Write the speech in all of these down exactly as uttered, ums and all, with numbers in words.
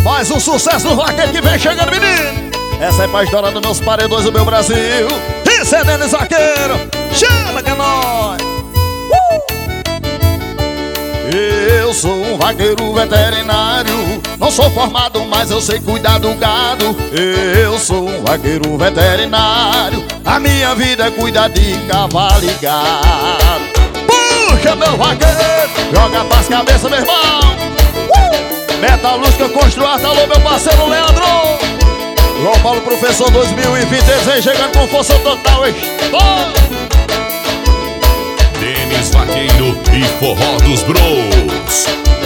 Mais um sucesso do vaqueiro que vem chegando, menino. Essa é pra estourar dos meus paredões do meu Brasil. Isso é Denis Vaqueiro. Chama que é nóis. uh! Eu sou um vaqueiro veterinário. Não sou formado, mas eu sei cuidar do gado. Eu sou um vaqueiro veterinário. A minha vida é cuidar de cavalo e gado. Puxa, meu vaqueiro, joga pras cabeças, meu irmão. uh! Metalúrgica Construarte, alô, meu parceiro Leandro. João Paulo Professor dois mil e vinte e três, chegando com força total. Estou Denis Vaqueiro e Forró dos Bros.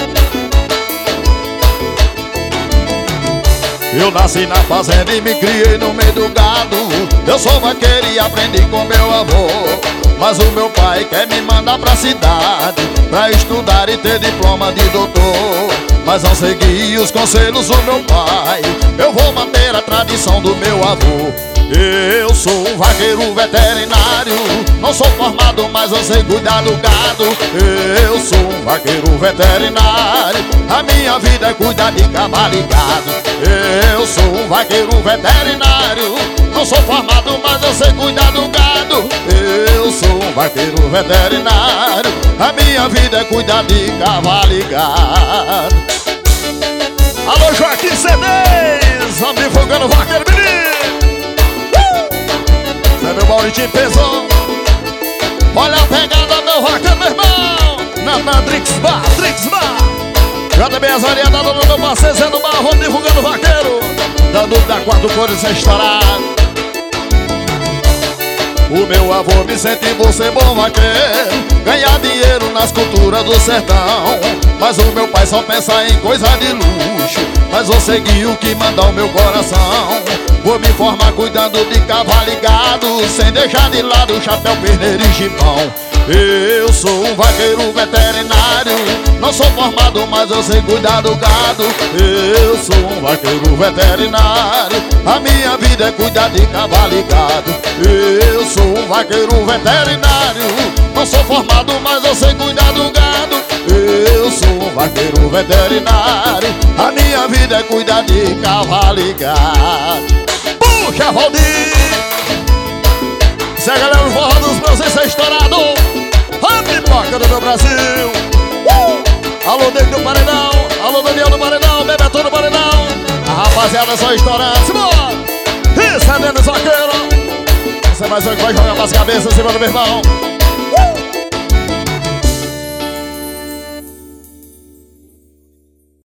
Eu nasci na fazenda e me criei no meio do gado. Eu sou vaqueiro e aprendi com meu avô. Mas o meu pai quer me mandar pra cidade pra estudar e ter diploma de doutor. Mas não segui os conselhos do meu pai. Eu vou manter a tradição do meu avô. Eu sou um vaqueiro veterinário. Não sou formado, mas eu sei cuidar do gado. Eu sou um vaqueiro veterinário. A minha vida é cuidar de cavalo e gado. Eu sou um vaqueiro veterinário. Não sou formado, mas eu sei cuidar do gado. Eu sou um vaqueiro veterinário. A minha vida é cuidar de cavalo e gado. Alô, Joaquim Cedês, vamos divulgando o vaqueiro, menino. É meu Mauritinho pesou. Olha a pegada, meu vaqueiro, meu irmão. Na, na Drix Bar, Drix Bar. J B as variadas no meu parceiro Zé do Bar. Vamos divulgando o vaqueiro. Dando da quatro cores sem estourar. O meu avô me incentivou a ser bom vaqueiro, ganhar dinheiro nas culturas do sertão. Mas o meu pai só pensa em coisa de luxo. Mas vou seguir o que manda o meu coração. Vou me formar cuidando de cavalo e gado, sem deixar de lado chapéu, perneiro e gibão. Eu sou um vaqueiro veterinário. Não sou formado, mas eu sei cuidar do gado. Eu sou um vaqueiro veterinário. A minha vida é cuidar de cavalo e gado. Eu sou um vaqueiro veterinário. Não sou formado, mas eu sei cuidar do gado. Eu sou um vaqueiro veterinário. A minha vida é cuidar de cavalo e gado. Puxa, Valdir! Se a galera do Forró dos Bros, esse é estourado. A pipoca do meu Brasil. uh! Alô, Nego do Paredão. Alô, Daniel do Paredão. Bebeto do Paredão. A rapaziada só estourando. Simbora! Isso é Denis Vaqueiro. Você é mais um que vai jogar pras cabeças em cima do meu irmão.